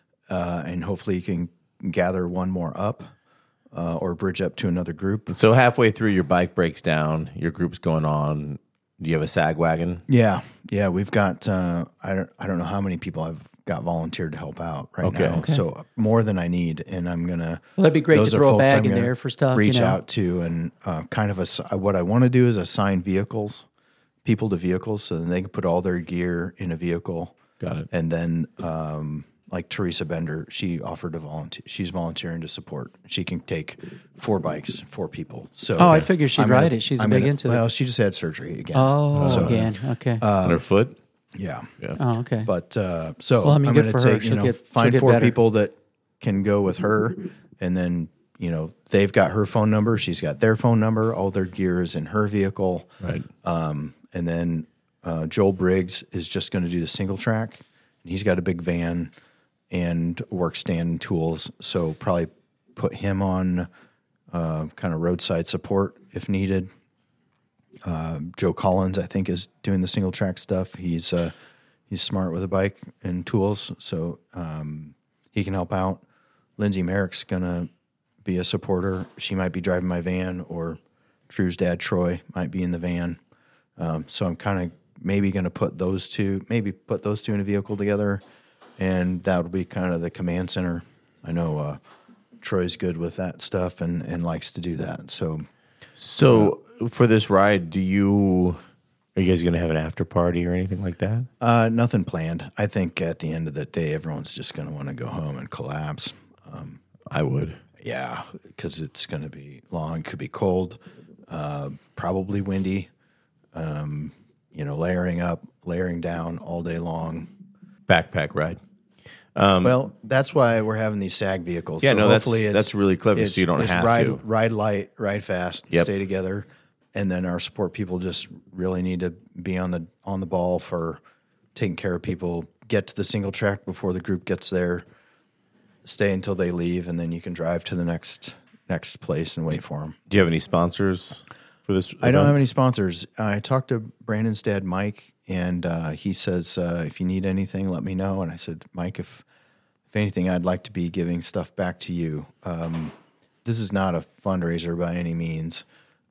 and hopefully you can gather one more up or bridge up to another group. So halfway through, your bike breaks down, your group's going on. Do you have a sag wagon? Yeah, we've got. I don't know how many people I've got volunteered to help out right Okay. now. Okay. So more than I need, and I'm gonna. Well, that'd be great to those are throw a folks bag I'm in gonna there for stuff, Reach you know. out to and kind of what I want to do is assign people to vehicles, so then they can put all their gear in a vehicle. Got it. And then, like Teresa Bender, she offered to volunteer. She's volunteering to support. She can take 4 bikes, 4 people. So, Oh, I figured she'd I'm ride it. She's big into it. Well, she just had surgery again. Oh, So, again. Okay. On her foot? yeah. Oh, okay. But Well, I mean, I'm good going to for her. take, She'll you know, get- she'll find get 4 better. people that can go with her, and then, you know, they've got her phone number, she's got their phone number, all their gear is in her vehicle. Right. And then Joel Briggs is just going to do the single track. He's got a big van and work stand and tools, so probably put him on kind of roadside support if needed. Joe Collins, I think, is doing the single track stuff. He's smart with a bike and tools, so he can help out. Lindsay Merrick's gonna be a supporter. She might be driving my van, or Drew's dad Troy might be in the van. So I'm kind of maybe going to put those two in a vehicle together, and that'll be kind of the command center. I know Troy's good with that stuff and likes to do that. So For this ride, are you guys going to have an after party or anything like that? nothing planned. I think at the end of the day, everyone's just going to want to go home and collapse. I would. Yeah, because it's going to be long. Could be cold, probably windy. You know, layering up, layering down all day long. Backpack ride. Well, that's why we're having these SAG vehicles. Yeah, So no, hopefully that's really clever, so you don't have ride, to. ride light, ride fast, Yep. stay together, and then our support people just really need to be on the ball for taking care of people. Get to the single track before the group gets there. Stay until they leave, and then you can drive to the next place and wait for them. Do you have any sponsors for this? I don't have any sponsors. I talked to Brandon's dad, Mike, and he says, if you need anything, let me know. And I said, Mike, if anything, I'd like to be giving stuff back to you. This is not a fundraiser by any means.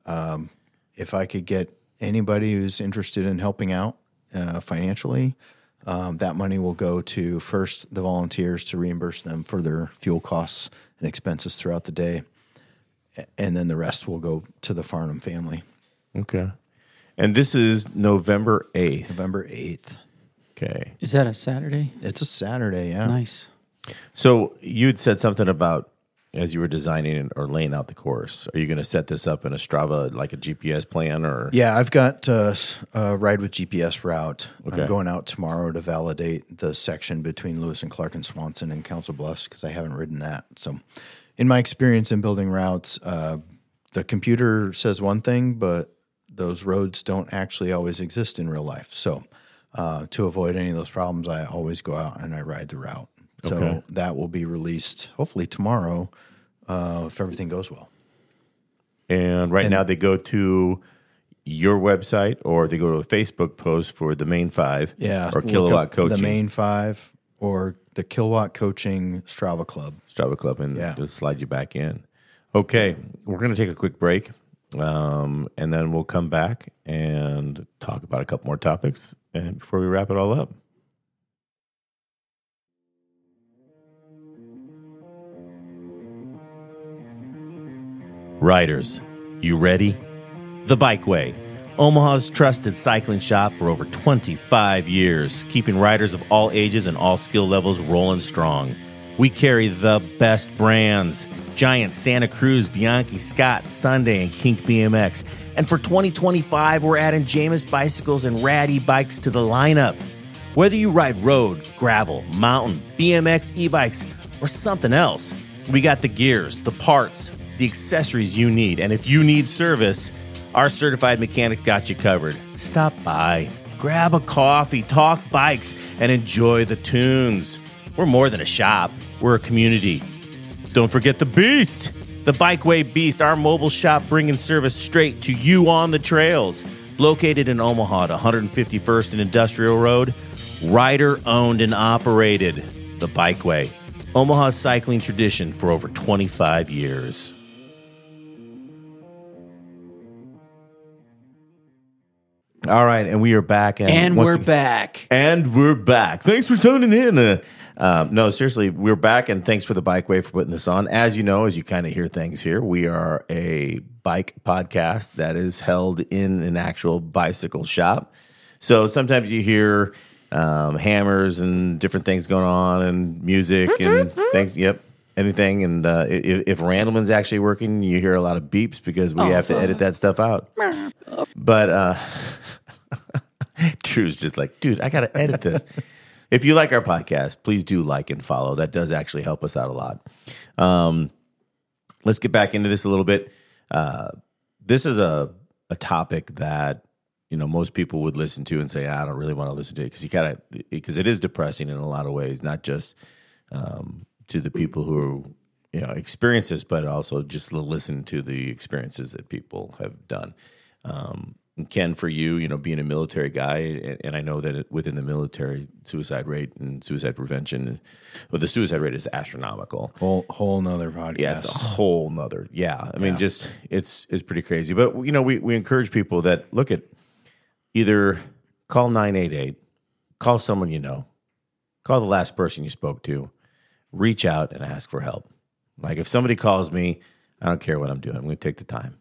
If I could get anybody who's interested in helping out financially, that money will go to first the volunteers to reimburse them for their fuel costs and expenses throughout the day. And then the rest will go to the Farnham family. Okay. And this is November 8th. November 8th. Okay. Is that a Saturday? It's a Saturday, yeah. Nice. So you'd said something about as you were designing it or laying out the course? Are you going to set this up in a Strava, like a GPS plan, or? Yeah, I've got a ride with GPS route. Okay. I'm going out tomorrow to validate the section between Lewis and Clark and Swanson and Council Bluffs because I haven't ridden that. So in my experience in building routes, the computer says one thing, but those roads don't actually always exist in real life. So to avoid any of those problems, I always go out and I ride the route. So that will be released hopefully tomorrow if everything goes well. And now they go to your website or they go to a Facebook post for the Main 5 or Kilowatt Coaching. The Main 5 or the Kilowatt Coaching Strava Club. And it'll slide you back in. Okay, we're going to take a quick break, and then we'll come back and talk about a couple more topics and before we wrap it all up. Riders, you ready? The Bikeway, Omaha's trusted cycling shop for over 25 years, keeping riders of all ages and all skill levels rolling strong. We carry the best brands: Giant, Santa Cruz, Bianchi, Scott, Sunday, and Kink BMX. And for 2025, we're adding Jamis bicycles and Rad e-bikes to the lineup. Whether you ride road, gravel, mountain, BMX, e-bikes, or something else, we got the gears, the parts, the accessories you need. And if you need service, our certified mechanics got you covered. Stop by, grab a coffee, talk bikes, and enjoy the tunes. We're more than a shop. We're a community. Don't forget the Beast, the Bikeway Beast, our mobile shop bringing service straight to you on the trails. Located in Omaha at 151st and Industrial Road, rider owned and operated. The Bikeway, Omaha's cycling tradition for over 25 years. All right, and we are back. And we're back. And we're back. Thanks for tuning in. No, seriously, we're back, and thanks for the Bikeway for putting this on. As you know, as you kind of hear things here, we are a bike podcast that is held in an actual bicycle shop. So sometimes you hear hammers and different things going on and music and things. Yep. Anything. And if Randleman's actually working, you hear a lot of beeps because we have to edit that stuff out. But Drew's just like, dude, I got to edit this. If you like our podcast, please do like and follow. That does actually help us out a lot. Let's get back into this a little bit. This is a topic that most people would listen to and say, I don't really want to listen to it because it is depressing in a lot of ways, not just to the people who experience this, but also just listen to the experiences that people have done. And Ken, for you, being a military guy, and I know that within the military, suicide rate and suicide prevention, the suicide rate is astronomical. Whole nother podcast. Yeah, it's a whole nother. Yeah, I mean, just it's pretty crazy. But we encourage people that look at either call 988, call someone call the last person you spoke to, reach out and ask for help. Like if somebody calls me, I don't care what I'm doing. I'm going to take the time.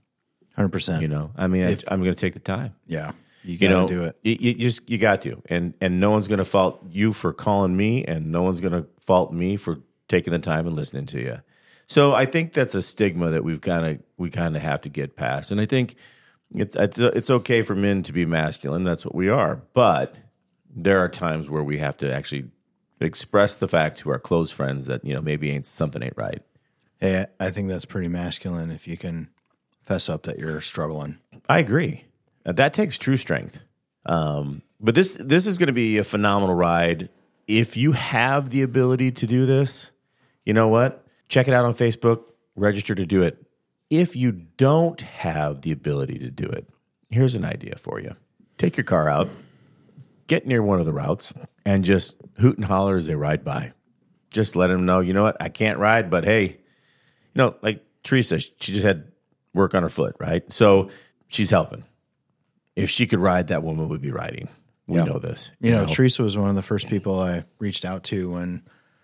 100%. I mean, I'm going to take the time. Yeah, you got to do it. You got to, and no one's going to fault you for calling me, and no one's going to fault me for taking the time and listening to you. So I think that's a stigma that we kind of have to get past, and I think it's okay for men to be masculine. That's what we are, but there are times where we have to actually express the fact to our close friends that maybe something ain't right. Hey, I think that's pretty masculine if you can fess up that you're struggling. I agree. That takes true strength. But this is going to be a phenomenal ride. If you have the ability to do this, you know what? Check it out on Facebook. Register to do it. If you don't have the ability to do it, here's an idea for you. Take your car out, get near one of the routes, and just hoot and holler as they ride by. Just let them know, you know what? I can't ride, but hey, like Teresa, she just had work on her foot, right? So she's helping. If she could ride, that woman would be riding. We know this. You know, Teresa was one of the first people I reached out to when,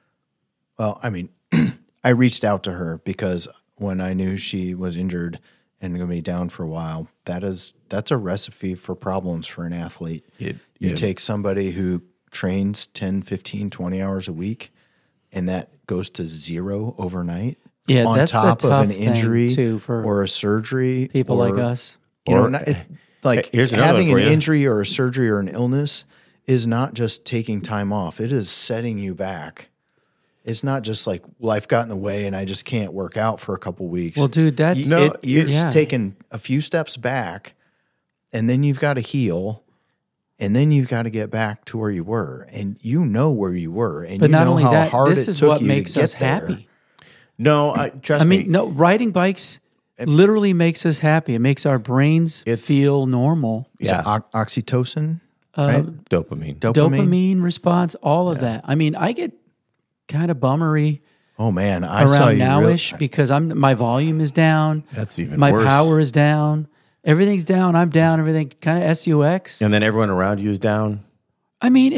I reached out to her because when I knew she was injured and going to be down for a while, that's a recipe for problems for an athlete. You take somebody who trains 10, 15, 20 hours a week, and that goes to zero overnight. Yeah, on that's the top of tough an thing, injury too, for or a surgery. people or, like us. You know, Or- like Here's another having one an for you. injury or a surgery or an illness is not just taking time off. It is setting you back. It's not just like life got in the way and I just can't work out for a couple weeks. Well, dude, that's you're yeah. taking a few steps back, and then you've got to heal, and then you've got to get back to where you were, and you know where you were, and But you not know only how that, hard this it is took what you makes to get us there. happy. No, trust I me. mean, no, riding bikes literally makes us happy. It makes our brains feel normal. Is it oxytocin, Uh, right? Dopamine. Dopamine response, all of that. I mean, I get kind of bummery Oh man, I saw around you. nowish because my volume is down. That's even my worse. power is down. Everything's down. I'm down. Everything kind of SUX. And then everyone around you is down. I mean,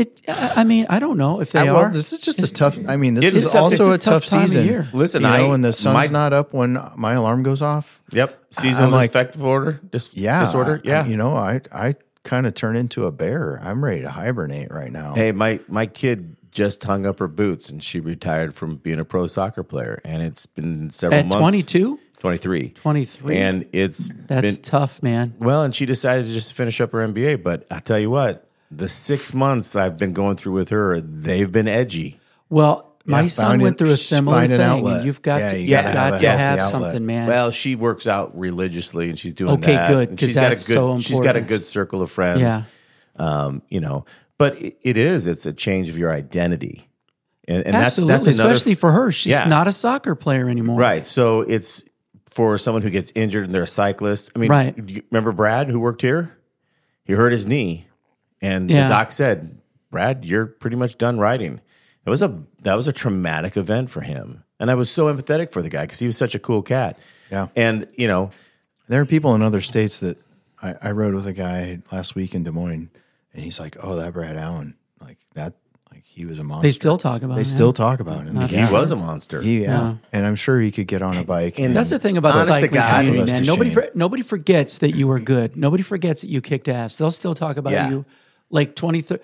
I don't know if they well, are. this is just a tough. I mean, this It's is tough- also a it's a tough tough time of season. year. Listen, you know, I- when the sun's my- not up, when my alarm goes off. Yep. Seasonal I'm like- affective order. Yeah, Disorder. Yeah. you know, I kind of turn into a bear. I'm ready to hibernate right now. Hey, my kid just hung up her boots and she retired from being a pro soccer player, and it's been several At months. 22? 23. 23. And it's That's been tough, man. well, and she decided to just finish up her MBA. But I tell you what, the 6 months that I've been going through with her, they've been edgy. Well, my son finding- went through a similar find thing. an And outlet. you've got Yeah, to, you you've gotta got have a to healthy have outlet. something, man. Well, she works out religiously, and she's doing Okay, that. good, And 'cause she's got a that's good, so she's got a important. good circle of friends. Yeah. You know, but it's a change of your identity, and Absolutely, that's another especially for her. She's Yeah. not a soccer player anymore. right. So it's for someone who gets injured and they're a cyclist. I mean, Right. you remember Brad who worked here? He hurt his knee, and Yeah. the doc said, "Brad, you're pretty much done riding." That was a traumatic event for him, and I was so empathetic for the guy because he was such a cool cat. Yeah. And you know, There are people in other states that I rode with a guy last week in Des Moines, and he's like, "Oh, that Brad Allen, like that, like he was a monster." They still talk about They him. still talk about him. he was a monster. Yeah, and I'm sure he could get on a bike. And That's the thing about the Honest to cycling God, community, that's man. a Nobody, shame. nobody forgets that you were good. Nobody forgets that you kicked ass. They'll still talk about Yeah. you like 20, 30.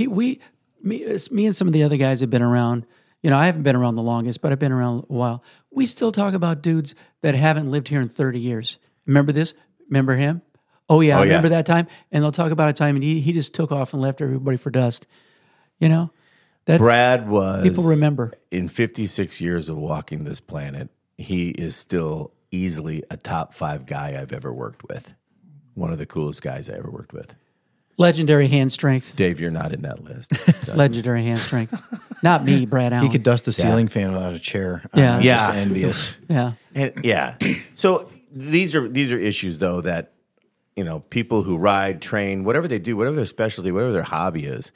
Me and some of the other guys have been around. You know, I haven't been around the longest, but I've been around a while. We still talk about dudes that haven't lived here in 30 years. Remember this? Remember him? Oh, yeah, I yeah. remember that time. And they'll talk about a time and he just took off and left everybody for dust. You know? That's Brad was people remember. in 56 years of walking this planet, he is still easily a top 5 guy I've ever worked with. One of the coolest guys I ever worked with. Legendary hand strength. Dave, you're not in that list. Legendary hand strength. Not me, Brad Allen. he could dust a ceiling fan without a chair. Yeah. I'm Yeah. just envious. Yeah. And yeah. So these are issues though that, you know, people who ride, train, whatever they do, whatever their specialty, whatever their hobby is.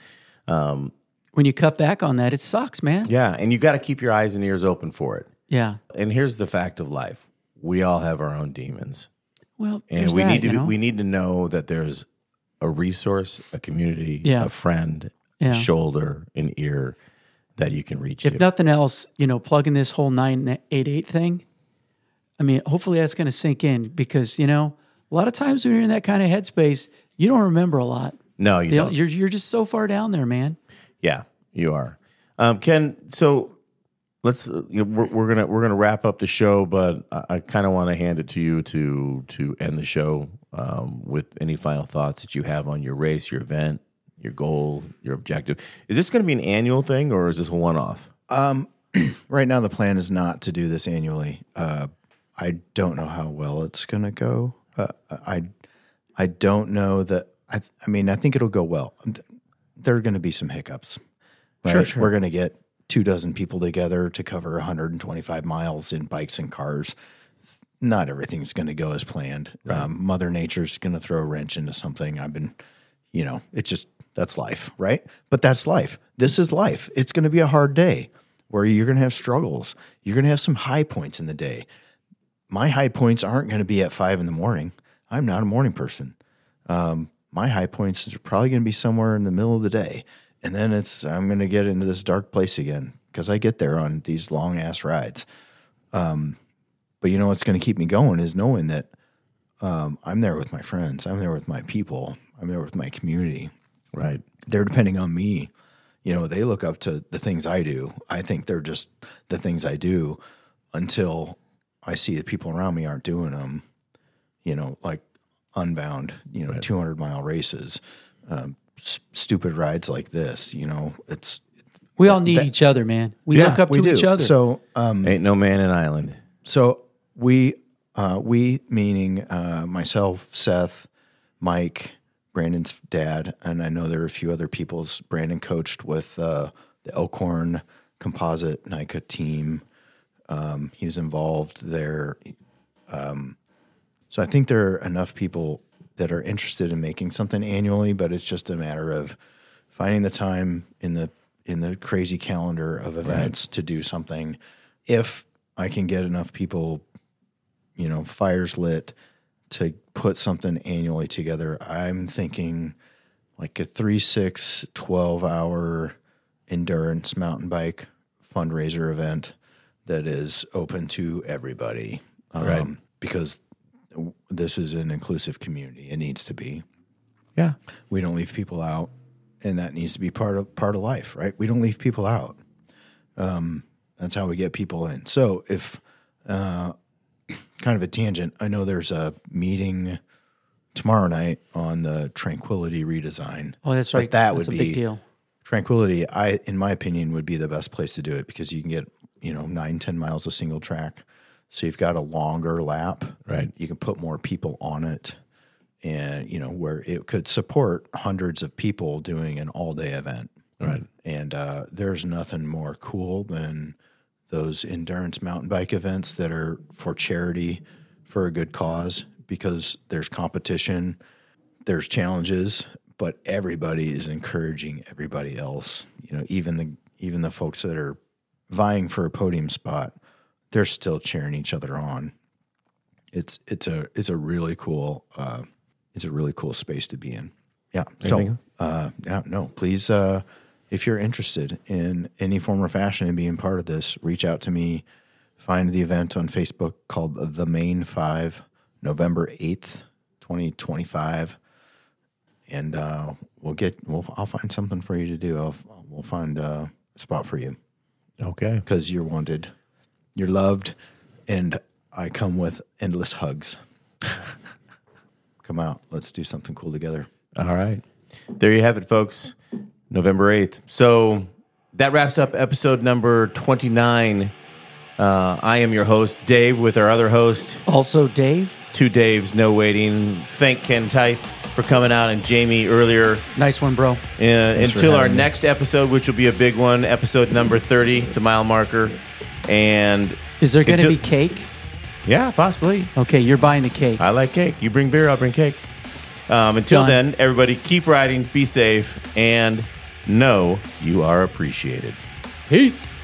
When you cut back on that, it sucks, man. Yeah, and you got to keep your eyes and ears open for it. Yeah. And here's the fact of life: we all have our own demons, Well, and there's we that, need to you know? we need to know that there's a resource, a community, Yeah. a friend, Yeah. a shoulder, an ear that you can reach If to. nothing else, you know, plugging this whole 988 thing, I mean, hopefully that's going to sink in because, you know, a lot of times when you're in that kind of headspace, you don't remember a lot. No, you don't. You're just so far down there, man. Yeah, you are, Ken. So let's we're gonna wrap up the show, but I kind of want to hand it to you to end the show with any final thoughts that you have on your race, your event, your goal, your objective. Is this going to be an annual thing or is this a one-off? Right now, the plan is not to do this annually. I don't know how well it's going to go. I don't know that. I mean, I think it'll go well. There are going to be some hiccups. Right? Sure. We're going to get 24 people together to cover 125 miles in bikes and cars. Not everything's going to go as planned. Mother Nature's going to throw a wrench into something. It's just, that's life, right? But that's life. This is life. It's going to be a hard day where you're going to have struggles. You're going to have some high points in the day. My high points aren't going to be at 5 a.m. I'm not a morning person. My high points are probably going to be somewhere in the middle of the day. And then I'm going to get into this dark place again because I get there on these long ass rides. But you know what's going to keep me going is knowing that I'm there with my friends. I'm there with my people. I'm there with my community. Right. They're depending on me. You know, they look up to the things I do. I think they're just the things I do until I see the people around me aren't doing them, like Unbound, 200-mile races, stupid rides like this, it's. We all need each other, man. We look up to each other. So, Ain't no man an island. So we meaning myself, Seth, Mike, Brandon's dad, and I know there are a few other people's. Brandon coached with the Elkhorn Composite NICA team. He was involved there. So I think there are enough people that are interested in making something annually, but it's just a matter of finding the time in the crazy calendar of events to do something. If I can get enough people, fires lit to put something annually together, I'm thinking like a 3-6, 12-hour endurance mountain bike fundraiser event that is open to everybody. Because this is an inclusive community. It needs to be. Yeah. We don't leave people out, and that needs to be part of life, right? We don't leave people out. That's how we get people in. So if kind of a tangent, I know there's a meeting tomorrow night on the Tranquility redesign. Oh, that's right. But that That's would a be big deal. Tranquility, in my opinion, would be the best place to do it because you can get 9-10 miles of single track. So you've got a longer lap. Right. You can put more people on it, and where it could support hundreds of people doing an all-day event. Right. And there's nothing more cool than those endurance mountain bike events that are for charity, for a good cause, because there's competition, there's challenges, but everybody is encouraging everybody else. Even the folks that are vying for a podium spot, they're still cheering each other on. It's a really cool space to be in. Yeah. Anything? Please, if you're interested in any form or fashion in being part of this, reach out to me. Find the event on Facebook called The Main 5, November 8th, 2025. And I'll find something for you to do. We'll find a spot for you. Okay. Because you're wanted, you're loved, and I come with endless hugs. Come out. Let's do something cool together. All right. There you have it, folks. November 8th. So that wraps up episode number 29. I am your host, Dave, with our other host. Also, Dave. 2 Daves, no waiting. Thank Ken Tice for coming out and Jamie earlier. Nice one, bro. Until our next episode, which will be a big one, episode number 30. It's a mile marker. And is there going to be cake? Yeah, possibly. Okay, you're buying the cake. I like cake. You bring beer, I'll bring cake. Until then, everybody keep riding, be safe, and know you are appreciated. Peace.